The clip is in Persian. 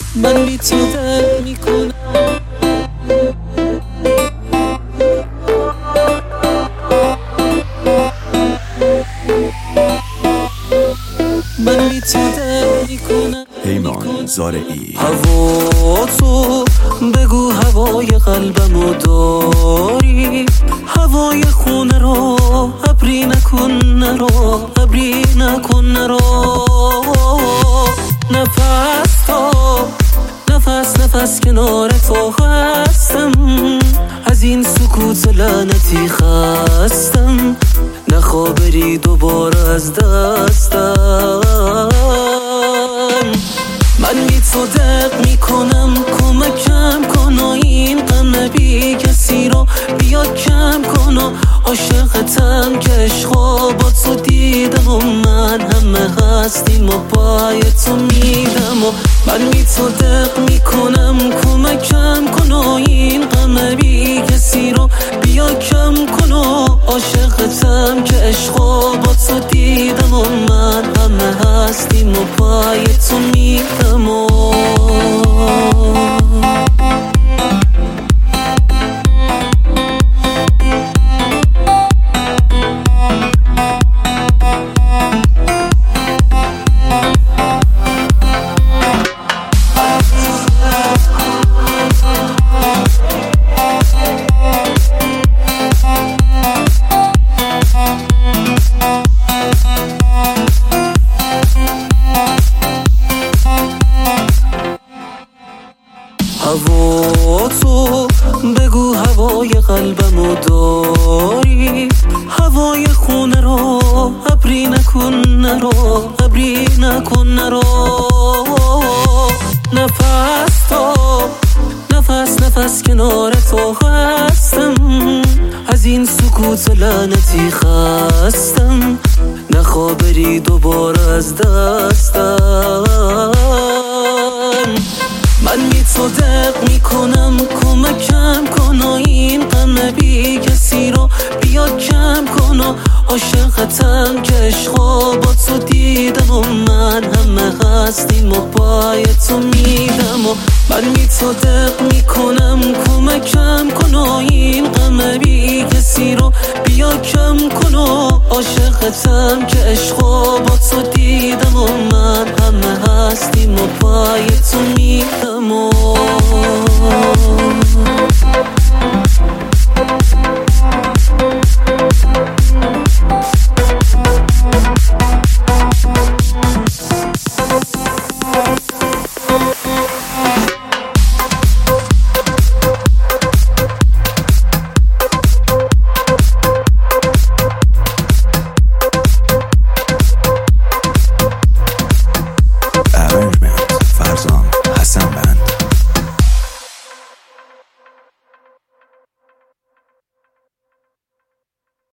من بی تو درد میکنم. من بی تو درد میکنم. پیمان زارعی. هوا تو بگو هوای قلبمو داری، هوای خونه رو ابری نکن نرو، ابری نکن نرو. نفس تا نفس کنار تو هستم، از این سکوت لعنتی خستم، نخوابری دوباره از دستم. من بی تو دق میکنم، کمکم کن و این غم بی کسی رو بیا کم کن و عاشقتم که عشقا با تو دیدم و من همه هستیم و پای تو میدم. و من بی تو دق میکنم، کمکم کن و این غم بی کسی رو بیا کم کن و عاشقتم که عشقا با تو دیدم و من همه هستیم و پای تو میدم. هوا تو بگو هوای قلبمو داری، هوای خونه رو ابری نکن نرو، ابری نکن نرو. نفس تا نفس کنار تو هستم، از این سکوت لعنتی خستم، نخوابری دوباره از دستم. من بی تو دق میکنم، کمکم کن و این غم بی کسی رو بیا کم کن و عاشقتم که عشقا با تو دیدم و من همه هستیم و پای تو میدم. و من بی تو دق میکنم، کمکم کن و این غم بی کسی رو بیا کم کن و عاشقتم که عشقا با تو دیدم و من همه هستیم و پای تو میدم.